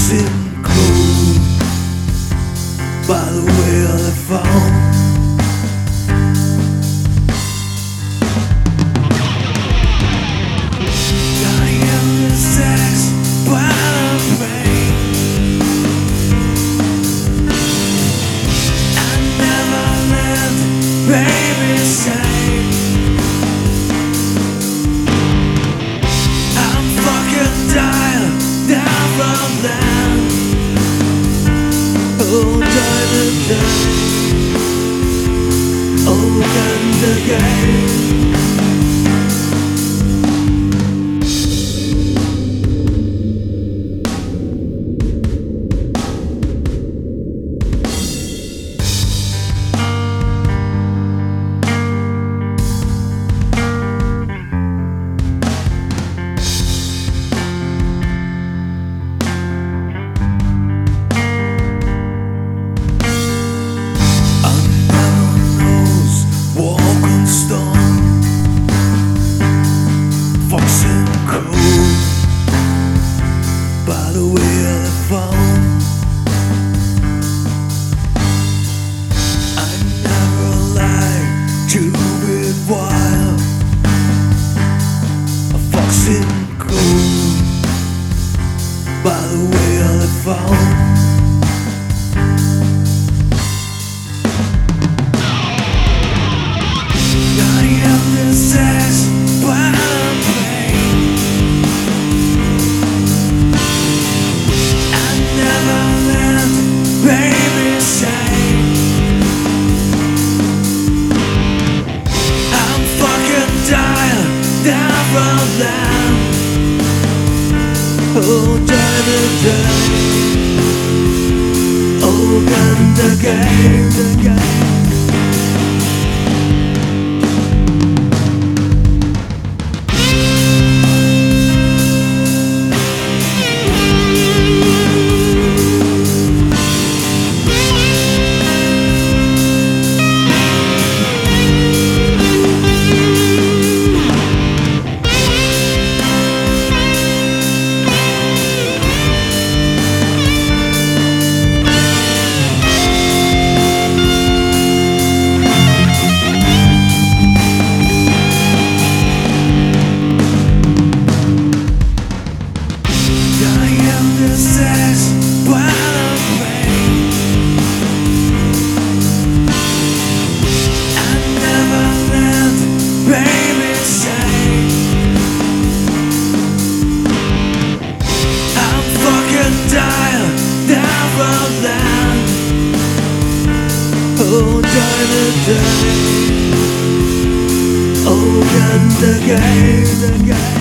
foxing cold by the wheel they found. Dying in the sex by the pain. I never let baby say I'm fucking dying down from that. Oh, die the day. Oh, and again. Foxing cold by the wheel they found. I never liked to be wild. A foxing cold by the wheel they found. I am the sex by the pain. I never let baby say I'm fucking dying down from that. Oh, die the day. Oh, gun the game, the game. Sex by the pain. I never let baby say I'm fucking dying down from that. Oh, die the day. Oh, gun the game, the game.